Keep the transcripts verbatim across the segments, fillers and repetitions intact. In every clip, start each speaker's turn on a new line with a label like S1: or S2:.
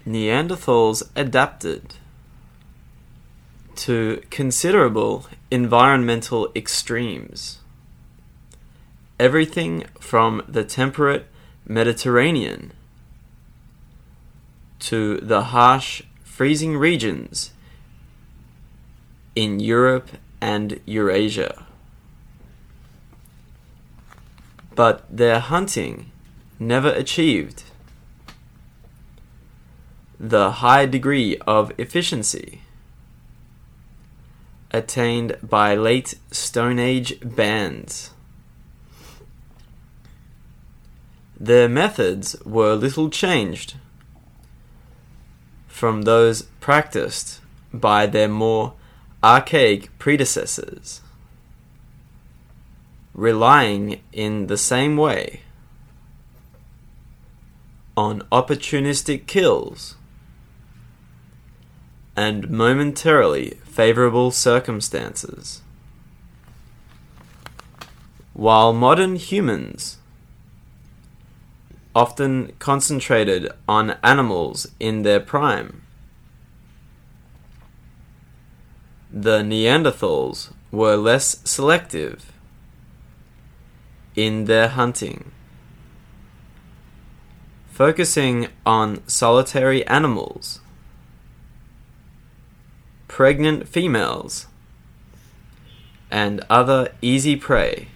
S1: Neanderthals adapted to considerable environmental extremes. Everything from the temperate Mediterranean to the harsh, freezing regions in Europe and Eurasia. But their hunting never achieved the high degree of efficiency attained by late Stone Age bands. Their methods were little changed from those practiced by their more archaic predecessors, relying in the same way on opportunistic kills and momentarily favorable circumstances. While modern humans often concentrated on animals in their prime, the Neanderthals were less selective in their hunting, focusing on solitary animals, pregnant females, and other easy prey.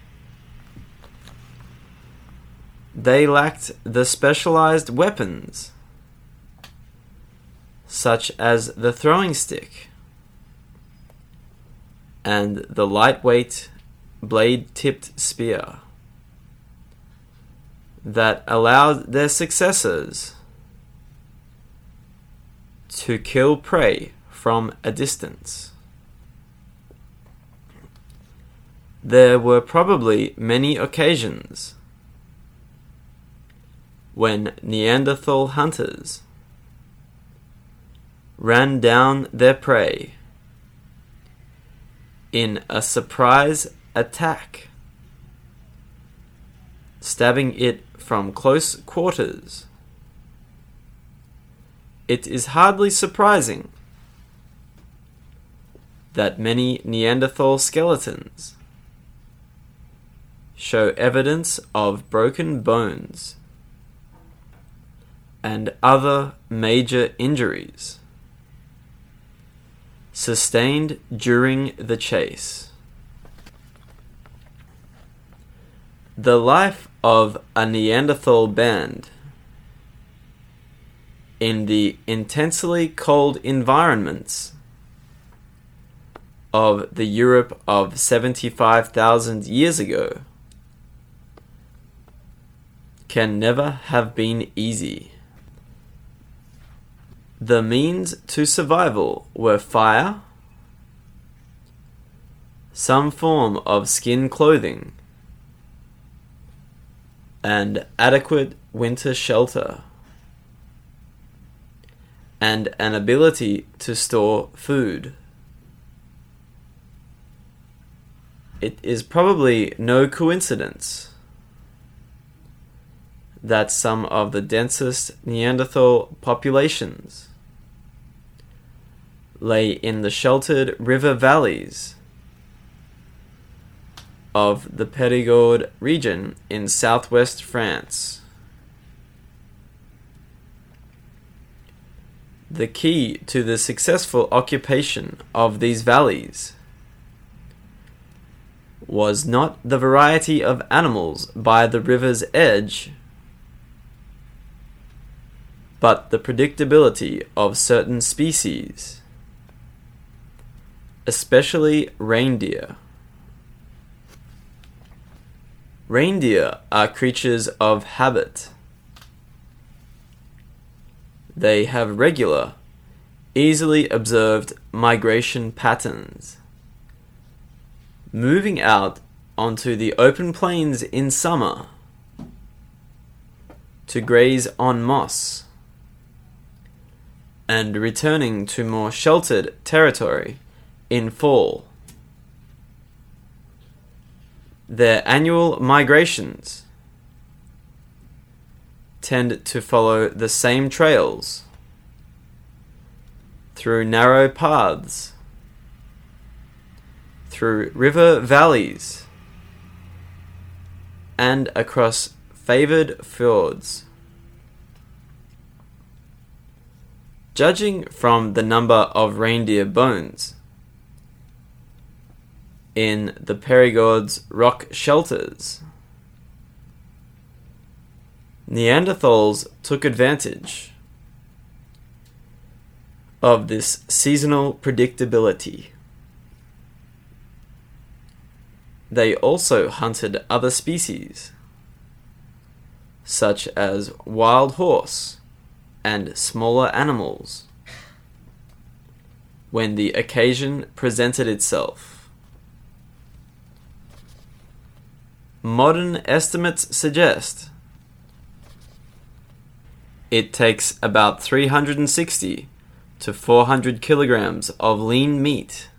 S1: They lacked the specialized weapons, such as the throwing stick and the lightweight blade-tipped spear, that allowed their successors to kill prey from a distance. There were probably many occasions when Neanderthal hunters ran down their prey in a surprise attack, stabbing it from close quarters. It is hardly surprising that many Neanderthal skeletons show evidence of broken bones and other major injuries sustained during the chase. The life of a Neanderthal band in the intensely cold environments of the Europe of seventy-five thousand years ago can never have been easy. The means to survival were fire, some form of skin clothing, and adequate winter shelter, and an ability to store food. It is probably no coincidence that some of the densest Neanderthal populations lay in the sheltered river valleys of the Périgord region in southwest France. The key to the successful occupation of these valleys was not the variety of animals by the river's edge, but the predictability of certain species, especially reindeer. Reindeer are creatures of habit. They have regular, easily observed migration patterns, moving out onto the open plains in summer to graze on moss, and returning to more sheltered territory in fall. Their annual migrations tend to follow the same trails through narrow paths, through river valleys, and across favored fjords. Judging from the number of reindeer bones in the Perigord's rock shelters, Neanderthals took advantage of this seasonal predictability. They also hunted other species, such as wild horse and smaller animals, when the occasion presented itself. Modern estimates suggest it takes about three hundred sixty to four hundred kilograms of lean meat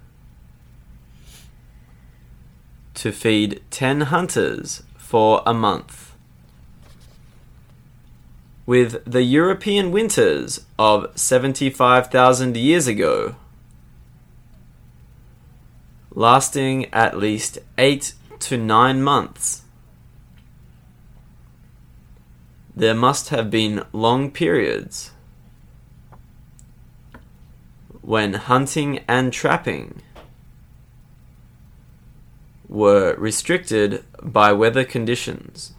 S1: to feed ten hunters for a month. With the European winters of seventy-five thousand years ago lasting at least eight to nine months, there must have been long periods when hunting and trapping were restricted by weather conditions.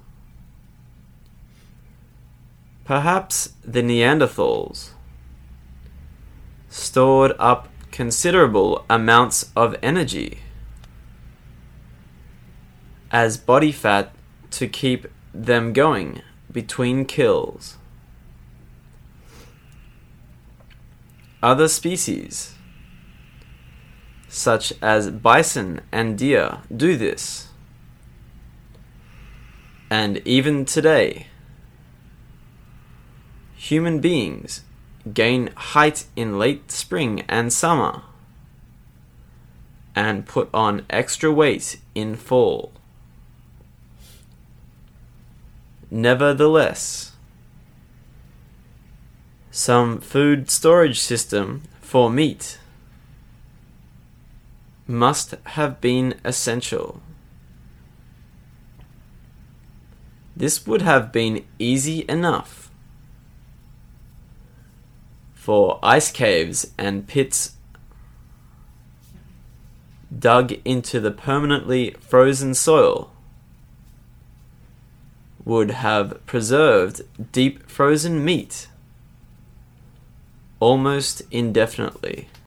S1: Perhaps the Neanderthals stored up considerable amounts of energy as body fat to keep them going between kills. Other species, such as bison and deer, do this. And even today, human beings gain height in late spring and summer and put on extra weight in fall. Nevertheless, some food storage system for meat must have been essential. This would have been easy enough for ice caves and pits dug into the permanently frozen soil would have preserved deep frozen meat almost indefinitely.